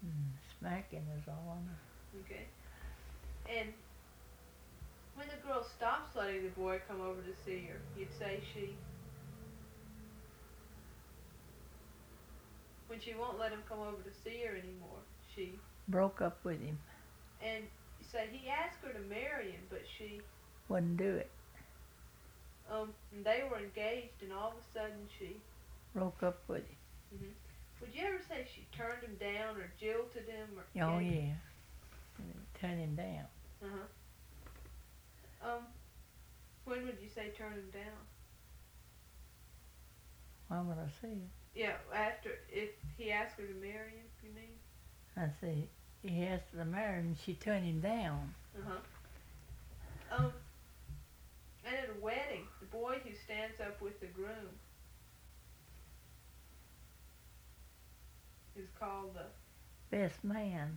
Smacking is all I know. Okay. And when the girl stops letting the boy come over to see her, you'd say she. When she won't let him come over to see her anymore, she. Broke up with him. And you say he asked her to marry him, but she. Wouldn't do it. And they were engaged, and all of a sudden she. Broke up with him. Would you ever say she turned him down or jilted him or? Oh yeah. Turn him down. When would you say turn him down? Why would I say it? Yeah, after if he asked her to marry him, you mean? I say he asked her to marry him and she turned him down. And at a wedding, the boy who stands up with the groom is called the best man.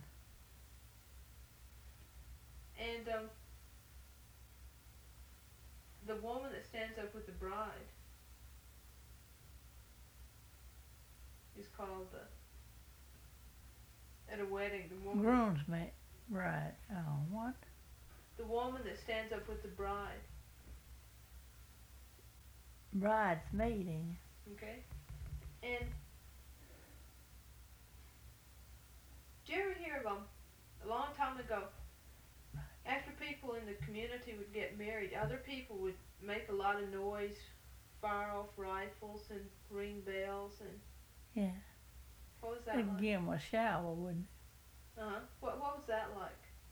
And the woman that stands up with the bride is called the. At a wedding, the woman. Groomsman. Right. Oh, what? The woman that stands up with the bride. Bridesmaiding. Okay. And did you ever hear of a long time ago, after people in the community would get married, other people would make a lot of noise, fire off rifles and ring bells and. Yeah. What was that They'd like? give him a shower, wouldn't they? What was that like?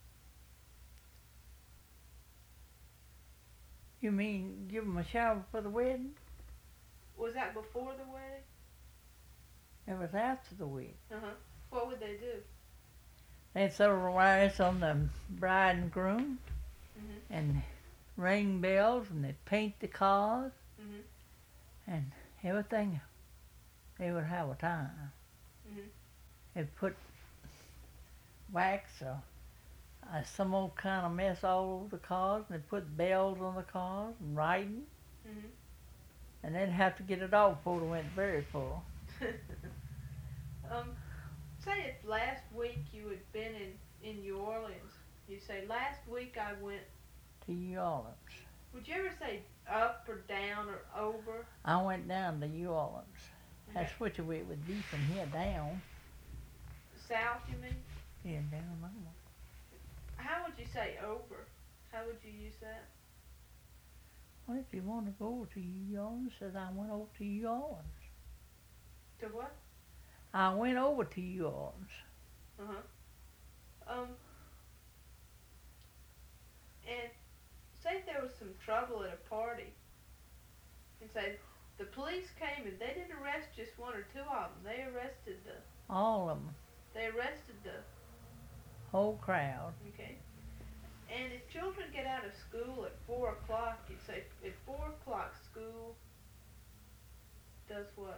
You mean give him a shower for the wedding? Was that before the wedding? It was after the wedding. What would they do? They'd throw rice on the bride and groom and ring bells, and they'd paint the cars and everything. They would have a time. They'd put wax or some old kind of mess all over the cars, and they'd put bells on the cars and writing. And they'd have to get it off before they went very full. Say if last week you had been in New Orleans, you say, last week I went to New Orleans. Would you ever say up or down or over? I went down to New Orleans. That's which way it would be from here down. South, you mean? Yeah, down. How would you say over? How would you use that? Well, if you want to go over to New Orleans, says I went over to New Orleans. To what? I went over to New Orleans. And say if there was some trouble at a party, and say the police came and they didn't arrest just one or two of them. They arrested all of them. They arrested the whole crowd. Okay. And if children get out of school at 4 o'clock, you'd say at 4 o'clock school does what?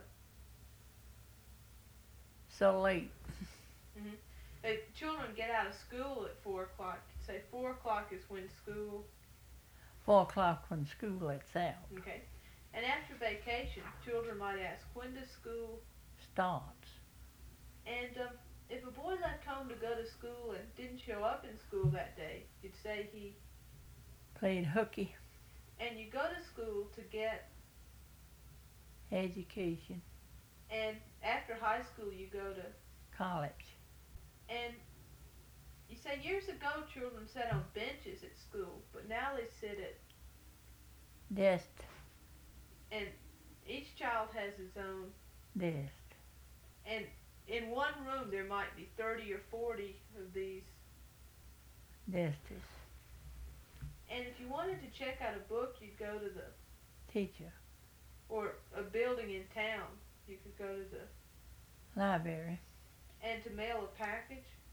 So late. If children get out of school at 4 o'clock, you'd say 4 o'clock is when school. 4 o'clock when school lets out. Okay. And after vacation, children might ask, when does school starts? And if a boy left home to go to school and didn't show up in school that day, you'd say he played hooky. And you go to school to get education. And after high school, you go to college. And you say years ago, children sat on benches at school, but now they sit at desk. And each child has his own desk. And in one room, there might be 30 or 40 of these desks. And if you wanted to check out a book, you'd go to the teacher. Or a building in town, you could go to the library. And to mail a package,